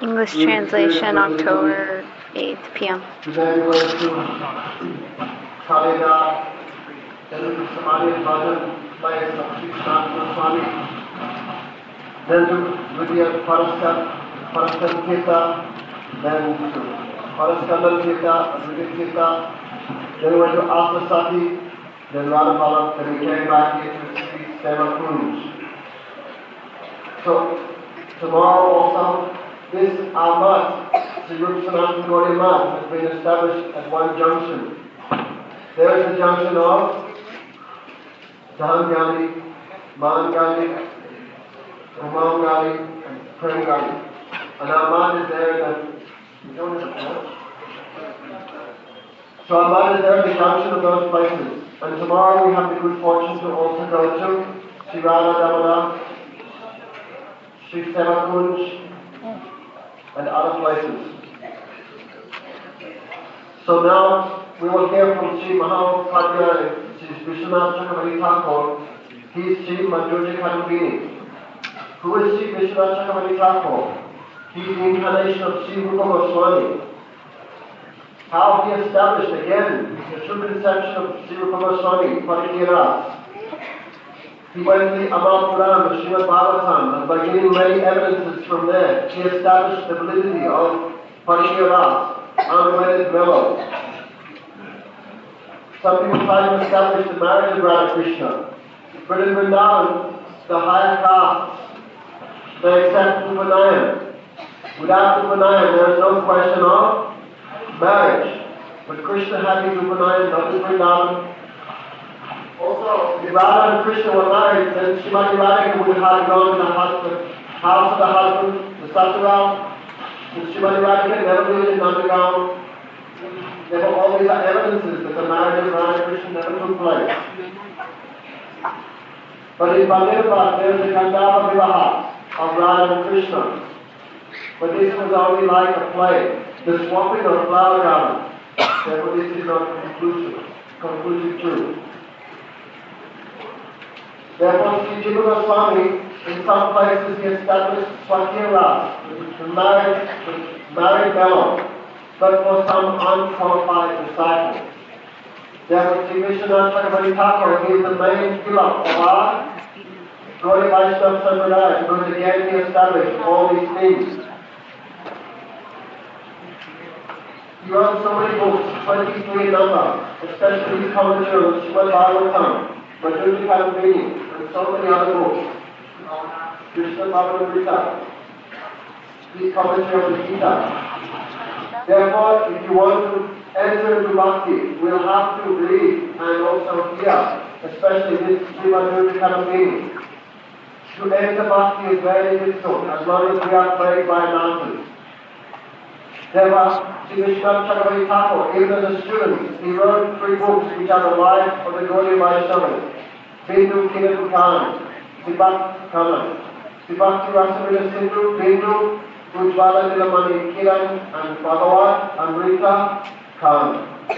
English translation, October 8th p.m. Today we went to Kaleda, then to Somali Bhajan place of Krishna Swami, then to Vidya Paraskan Kita, then to Paraskandan Kita, Vidya Kita, then we went to Asasati, then Radhabala, then we came back here to Sri Seva Kunj. So tomorrow also, this Ahmad, Sri Rupa Sanatana Gaudiya Math, has been established at one junction. There is the junction of Dhahan Gandhi, Mahan Gandhi, Umam Gandhi, and Prem Gandhi. And Ahmad is there at So Ahmad is there at the junction of those places. And tomorrow we have the good fortune to also go to Sri Radha Damodar, Sri Seva Kunj, and other places. So now we will hear from Sri Mahapadhyaya, Sri Vishwanath Chakravarti Thakur. He is Sri Madhurya Kadambini. Who is Sri Vishwanath Chakravarti Thakur? He is the incarnation of Sri Rupa Goswami. How he established again the true conception of Sri Rupa Goswami, Parikya. He went to the Amal Puran, the Srimad Bhagavatam, and by getting many evidences from there, he established the validity of Parikya Ras, unwedded mellow. Some people try to establish the marriage of Radha Krishna. But in Vrindavan, the higher castes, they accept Upanayan. Without Upanayan, there is no question of marriage. But Krishna had his Upanayan, not in Vrindavan. Also, if Radha and Krishna were married, then Srimati Radhika would have gone to the house of the husband, the Sasural. And Srimati Radhika never lived in Nandagaon. There were all these evidences that the marriage of Radha and Krishna never took place. But in Bhanirabhat, there is a Gandhava Vivaha of Radha and Krishna. But this was only like a play, the swapping of flower garments. Therefore, this is not conclusive truth. Therefore, Sri Jiva Goswami, in some places, he established Swakira, the married mellow, but for some unqualified disciples. Therefore, Sri Vishwanath Chakravarti Thakur, he is the main pillar of our Gaudiya Vaishnava Sampradaya, because again he established all these things. He wrote so many books, 23 in number, especially his commentary on Srimad Bhagavatam, Madhurya Kadambini, and so many other books. Krishna Bhagavad his commentary on the Gita. Therefore, if you want to enter into bhakti, we'll have to read and also hear, especially this Srimad Madhurya Kadambini. To enter bhakti is very difficult as long as we are plagued by mountains. Therefore, Sri Vishwanath Chakravarti Thakur, even as a student, he wrote 3 books which are the life of the Gaudiya Vaishnavas. Bindu Kinatu Khan, Sibhat Khan, Sibhakti Rasamrita Sindhu, Bindu, Ujjvala Nilamani Kiran, and Bhagavat Amrita Khan.